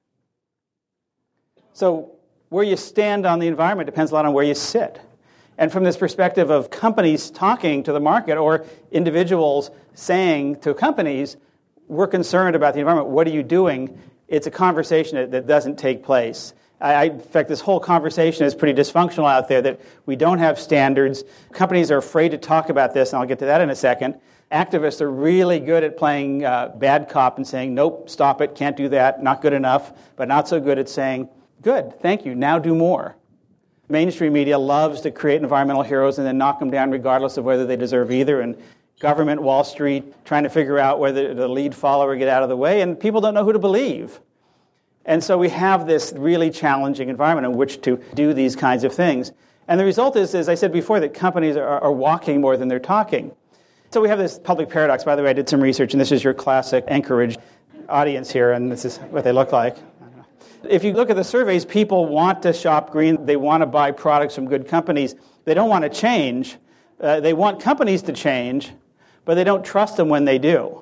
So where you stand on the environment depends a lot on where you sit. And from this perspective of companies talking to the market or individuals saying to companies, we're concerned about the environment, what are you doing? It's a conversation that, that doesn't take place. I, I, in fact, this whole conversation is pretty dysfunctional out there, that we don't have standards. Companies are afraid to talk about this, and I'll get to that in a second. Activists are really good at playing uh, bad cop and saying, nope, stop it, can't do that, not good enough, but not so good at saying, good, thank you, now do more. Mainstream media loves to create environmental heroes and then knock them down regardless of whether they deserve either. And government, Wall Street, trying to figure out whether the lead follower get out of the way, and people don't know who to believe. And so we have this really challenging environment in which to do these kinds of things. And the result is, as I said before, that companies are, are walking more than they're talking. So we have this public paradox. By the way, I did some research, and this is your classic Anchorage audience here, and this is what they look like. If you look at the surveys, people want to shop green. They want to buy products from good companies. They don't want to change. Uh, they want companies to change, but they don't trust them when they do.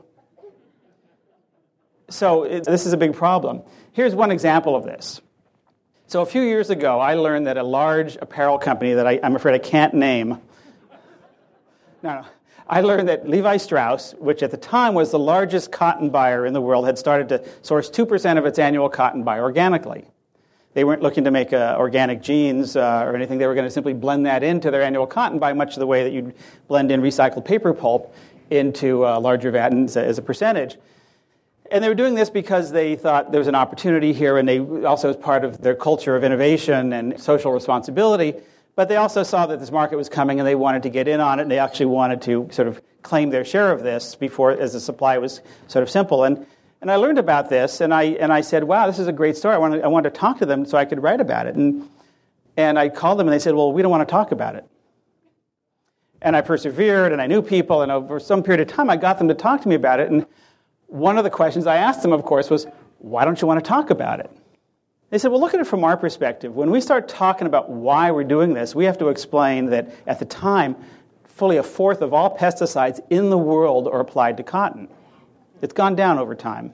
So it, this is a big problem. Here's one example of this. So a few years ago, I learned that a large apparel company that I, I'm afraid I can't name. No, no. I learned that Levi Strauss, which at the time was the largest cotton buyer in the world, had started to source two percent of its annual cotton buy organically. They weren't looking to make uh, organic jeans uh, or anything. They were going to simply blend that into their annual cotton buy, much the way that you'd blend in recycled paper pulp into uh, larger vats as a percentage. And they were doing this because they thought there was an opportunity here, and they also, as part of their culture of innovation and social responsibility, but they also saw that this market was coming, and they wanted to get in on it, and they actually wanted to sort of claim their share of this before, as the supply was sort of simple. And and I learned about this, and I and I said, wow, this is a great story. I wanted, I wanted to talk to them so I could write about it. And and I called them, and they said, well, we don't want to talk about it. And I persevered, and I knew people, and over some period of time, I got them to talk to me about it. And one of the questions I asked them, of course, was, why don't you want to talk about it? They said, well, look at it from our perspective. When we start talking about why we're doing this, we have to explain that at the time, fully a fourth of all pesticides in the world are applied to cotton. It's gone down over time.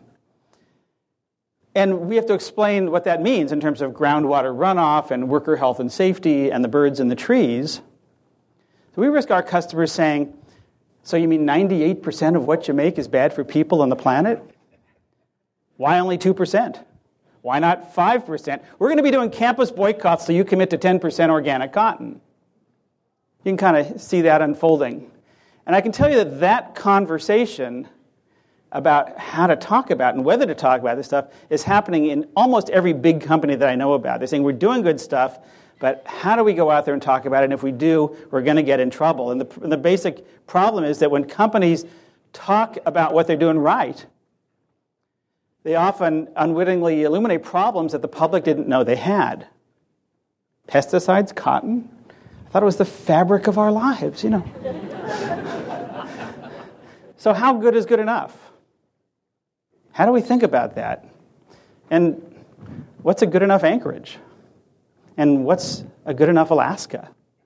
And we have to explain what that means in terms of groundwater runoff and worker health and safety and the birds in the trees. So we risk our customers saying, so you mean ninety-eight percent of what you make is bad for people and the planet? Why only two percent? Why not five percent? We're going to be doing campus boycotts so you commit to ten percent organic cotton. You can kind of see that unfolding. And I can tell you that that conversation about how to talk about and whether to talk about this stuff is happening in almost every big company that I know about. They're saying, we're doing good stuff, but how do we go out there and talk about it? And if we do, we're going to get in trouble. And the, and the basic problem is that when companies talk about what they're doing right, they often unwittingly illuminate problems that the public didn't know they had. Pesticides, cotton. I thought it was the fabric of our lives, you know. So how good is good enough? How do we think about that? And what's a good enough Anchorage? And what's a good enough Alaska?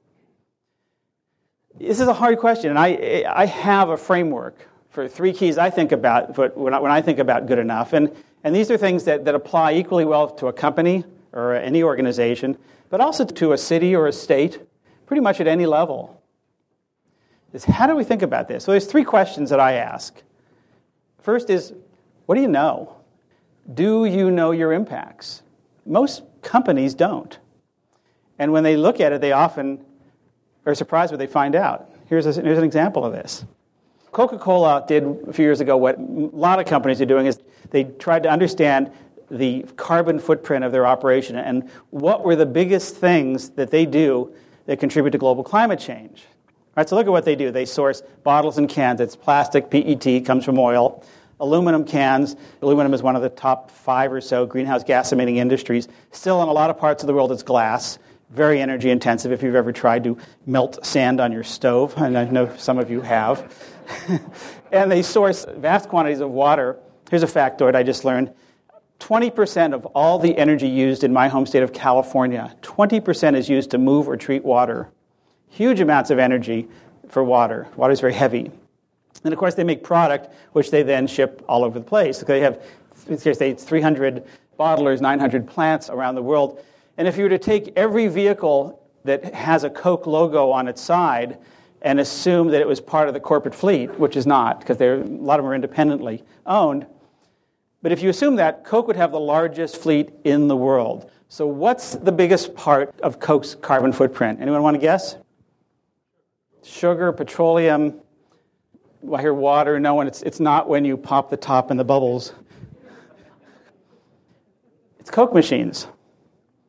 This is a hard question, and I I have a framework for three keys I think about when I, when I think about good enough. And, and these are things that, that apply equally well to a company or any organization, but also to a city or a state, pretty much at any level. Is how do we think about this? So there's three questions that I ask. First is, what do you know? Do you know your impacts? Most companies don't. And when they look at it, they often are surprised when they find out. Here's, a, here's an example of this. Coca-Cola did a few years ago what a lot of companies are doing is they tried to understand the carbon footprint of their operation and what were the biggest things that they do that contribute to global climate change. All right, so look at what they do. They source bottles and cans. It's plastic, P E T, comes from oil. Aluminum cans. Aluminum is one of the top five or so greenhouse gas emitting industries. Still, in a lot of parts of the world, it's glass. Very energy intensive if you've ever tried to melt sand on your stove, and I know some of you have. And they source vast quantities of water. Here's a factoid I just learned. twenty percent of all the energy used in my home state of California, twenty percent is used to move or treat water. Huge amounts of energy for water. Water is very heavy. And of course, they make product, which they then ship all over the place. They have, say, three hundred bottlers, nine hundred plants around the world. And if you were to take every vehicle that has a Coke logo on its side and assume that it was part of the corporate fleet, which is not, because a lot of them are independently owned, but if you assume that, Coke would have the largest fleet in the world. So what's the biggest part of Coke's carbon footprint? Anyone want to guess? Sugar, petroleum, well, I hear water. No, and it's, it's not when you pop the top and the bubbles. It's Coke machines.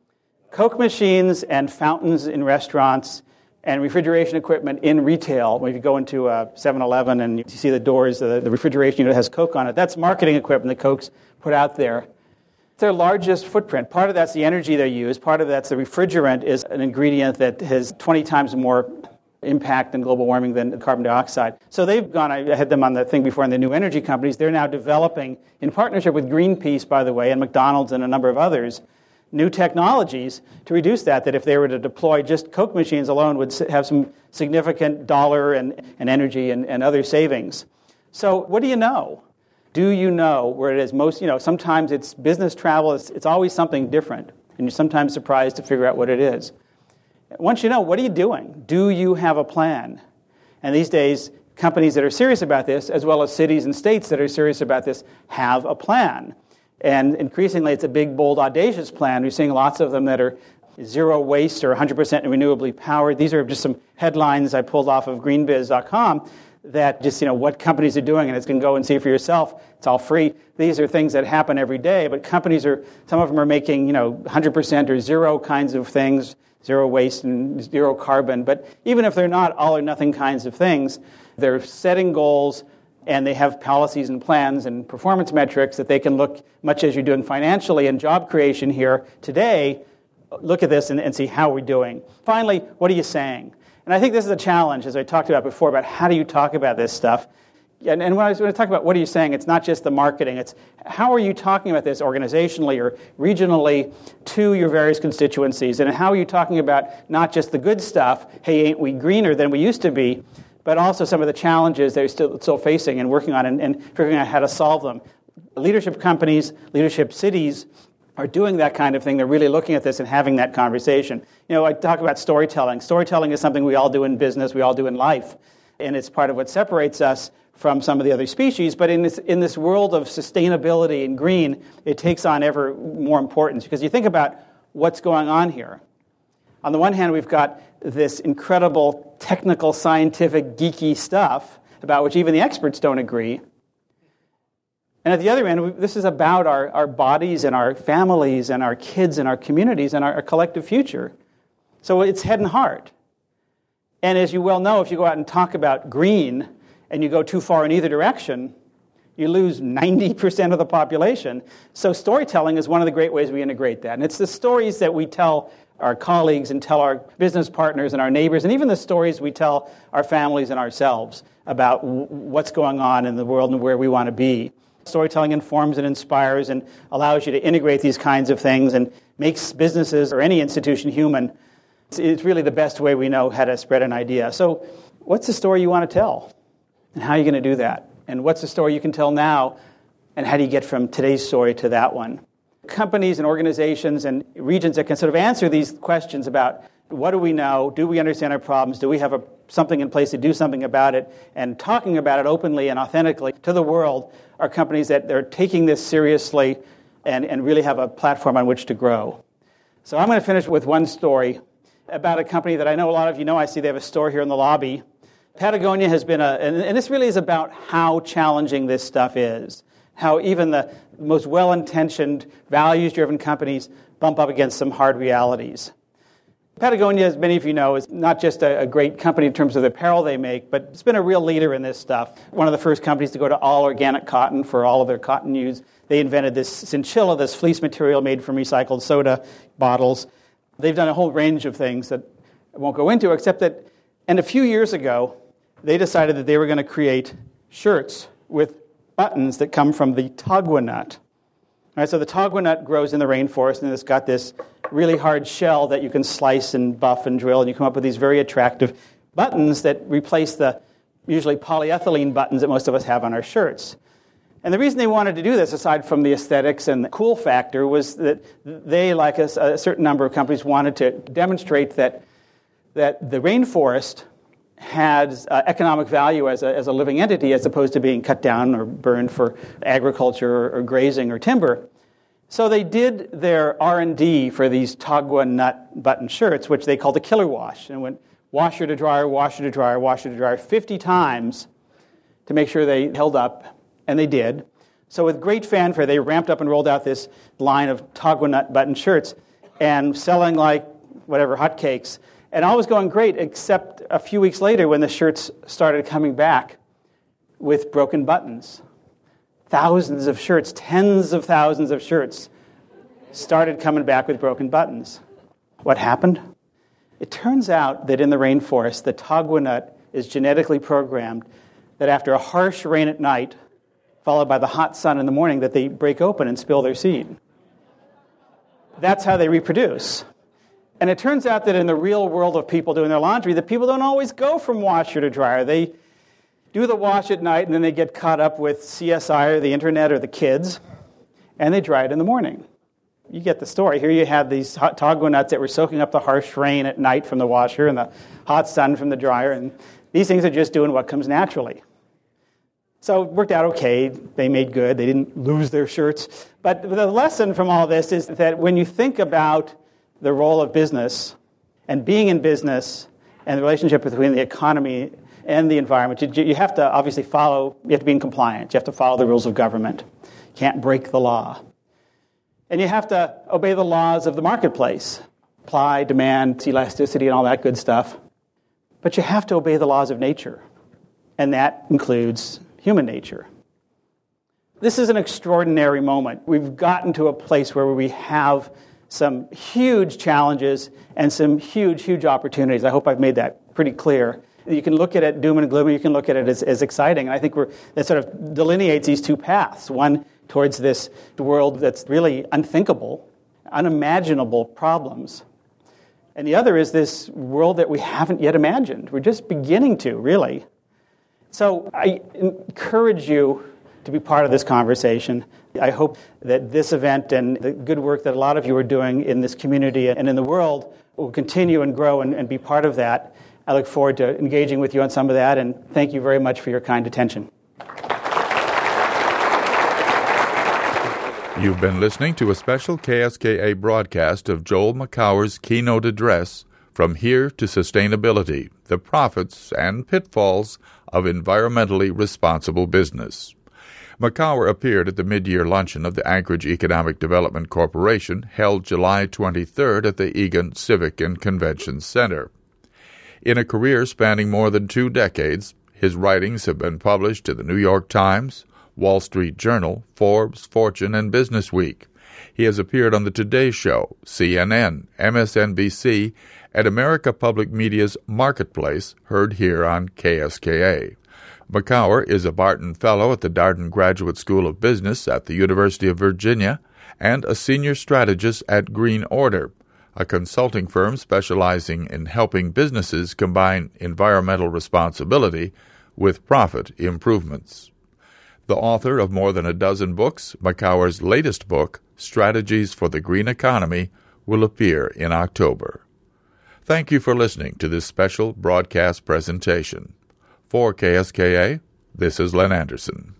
Coke machines and fountains in restaurants and refrigeration equipment in retail. When you go into a seven eleven and you see the doors, the, the refrigeration unit has Coke on it, that's marketing equipment that Coke's put out there. It's their largest footprint. Part of that's the energy they use. Part of that's the refrigerant is an ingredient that has twenty times more impact in global warming than carbon dioxide. So they've gone, I had them on the thing before in the new energy companies, they're now developing, in partnership with Greenpeace, by the way, and McDonald's and a number of others, new technologies to reduce that, that if they were to deploy just Coke machines alone would have some significant dollar and, and energy and, and other savings. So what do you know? Do you know where it is? Most, you know, sometimes it's business travel, it's, it's always something different, and you're sometimes surprised to figure out what it is. Once you know, what are you doing? Do you have a plan? And these days, companies that are serious about this, as well as cities and states that are serious about this, have a plan. And increasingly, it's a big, bold, audacious plan. We're seeing lots of them that are zero waste or one hundred percent renewably powered. These are just some headlines I pulled off of green biz dot com that just, you know, what companies are doing, and it's going to go and see for yourself. It's all free. These are things that happen every day, but companies are, some of them are making, you know, one hundred percent or zero kinds of things, zero waste and zero carbon. But even if they're not all or nothing kinds of things, they're setting goals, and they have policies and plans and performance metrics that they can look, much as you're doing financially and job creation here today, look at this and, and see how we're doing. Finally, what are you saying? And I think this is a challenge, as I talked about before, about how do you talk about this stuff. And, and when I was going to talk about what are you saying, it's not just the marketing. It's how are you talking about this organizationally or regionally to your various constituencies? And how are you talking about not just the good stuff, hey, ain't we greener than we used to be, but also some of the challenges they're still, still facing and working on and, and figuring out how to solve them. Leadership companies, leadership cities are doing that kind of thing. They're really looking at this and having that conversation. You know, I talk about storytelling. Storytelling is something we all do in business, we all do in life, and it's part of what separates us from some of the other species. But in this in this world of sustainability and green, it takes on ever more importance because you think about what's going on here. On the one hand, we've got this incredible technical, scientific, geeky stuff about which even the experts don't agree. And at the other end, this is about our, our bodies and our families and our kids and our communities and our, our collective future. So it's head and heart. And as you well know, if you go out and talk about green and you go too far in either direction, you lose ninety percent of the population. So storytelling is one of the great ways we integrate that. And it's the stories that we tell our colleagues and tell our business partners and our neighbors, and even the stories we tell our families and ourselves about w- what's going on in the world and where we want to be. Storytelling informs and inspires and allows you to integrate these kinds of things and makes businesses or any institution human. It's, it's really the best way we know how to spread an idea. So what's the story you want to tell? And how are you going to do that? And what's the story you can tell now? And how do you get from today's story to that one? Companies and organizations and regions that can sort of answer these questions about what do we know, do we understand our problems, do we have a, something in place to do something about it, and talking about it openly and authentically to the world are companies that they're taking this seriously and, and really have a platform on which to grow. So I'm going to finish with one story about a company that I know a lot of you know. I see they have a store here in the lobby. Patagonia has been a, and, and this really is about how challenging this stuff is, how even the most well-intentioned, values-driven companies bump up against some hard realities. Patagonia, as many of you know, is not just a, a great company in terms of the apparel they make, but it's been a real leader in this stuff. One of the first companies to go to all organic cotton for all of their cotton use. They invented this chinchilla, this fleece material made from recycled soda bottles. They've done a whole range of things that I won't go into, except that, and a few years ago, they decided that they were going to create shirts with buttons that come from the tagua nut. All right, so the tagua nut grows in the rainforest, and it's got this really hard shell that you can slice and buff and drill, and you come up with these very attractive buttons that replace the usually polyethylene buttons that most of us have on our shirts. And the reason they wanted to do this, aside from the aesthetics and the cool factor, was that they, like a, a certain number of companies, wanted to demonstrate that that the rainforest had uh, economic value as a, as a living entity as opposed to being cut down or burned for agriculture or, or grazing or timber. So they did their R and D for these tagua nut button shirts, which they called a killer wash, and went washer to dryer, washer to dryer, washer to dryer fifty times to make sure they held up, and they did. So with great fanfare, they ramped up and rolled out this line of tagua nut button shirts. and selling like whatever, hotcakes. And all was going great, except a few weeks later when the shirts started coming back with broken buttons. Thousands of shirts, tens of thousands of shirts started coming back with broken buttons. What happened? It turns out that in the rainforest, the tagua nut is genetically programmed that after a harsh rain at night, followed by the hot sun in the morning, that they break open and spill their seed. That's how they reproduce. And it turns out that in the real world of people doing their laundry, that people don't always go from washer to dryer. They do the wash at night, and then they get caught up with C S I or the internet or the kids, and they dry it in the morning. You get the story. Here you have these hot tagua nuts that were soaking up the harsh rain at night from the washer and the hot sun from the dryer, and these things are just doing what comes naturally. So it worked out okay. They made good. They didn't lose their shirts. But the lesson from all this is that when you think about the role of business and being in business and the relationship between the economy and the environment, you have to obviously follow, you have to be in compliance. You have to follow the rules of government. You can't break the law. And you have to obey the laws of the marketplace, supply, demand, elasticity, and all that good stuff. But you have to obey the laws of nature, and that includes human nature. This is an extraordinary moment. We've gotten to a place where we have some huge challenges and some huge, huge opportunities. I hope I've made that pretty clear. You can look at it doom and gloom, or you can look at it as, as exciting. And I think we're, that sort of delineates these two paths. One towards this world that's really unthinkable, unimaginable problems. And the other is this world that we haven't yet imagined. We're just beginning to, really. So I encourage you to be part of this conversation. I hope that this event and the good work that a lot of you are doing in this community and in the world will continue and grow and, and be part of that. I look forward to engaging with you on some of that, and thank you very much for your kind attention. You've been listening to a special K S K A broadcast of Joel Makower's keynote address, From Here to Sustainability, the Profits and Pitfalls of Environmentally Responsible Business. Makower appeared at the mid-year luncheon of the Anchorage Economic Development Corporation, held July twenty-third at the Eagan Civic and Convention Center. In a career spanning more than two decades, his writings have been published in the New York Times, Wall Street Journal, Forbes, Fortune, and Business Week. He has appeared on The Today Show, C N N, M S N B C, and America Public Media's Marketplace, heard here on K S K A. Makower is a Barton Fellow at the Darden Graduate School of Business at the University of Virginia and a senior strategist at Green Order, a consulting firm specializing in helping businesses combine environmental responsibility with profit improvements. The author of more than a dozen books, Makower's latest book, Strategies for the Green Economy, will appear in October. Thank you for listening to this special broadcast presentation. For K S K A, this is Len Anderson.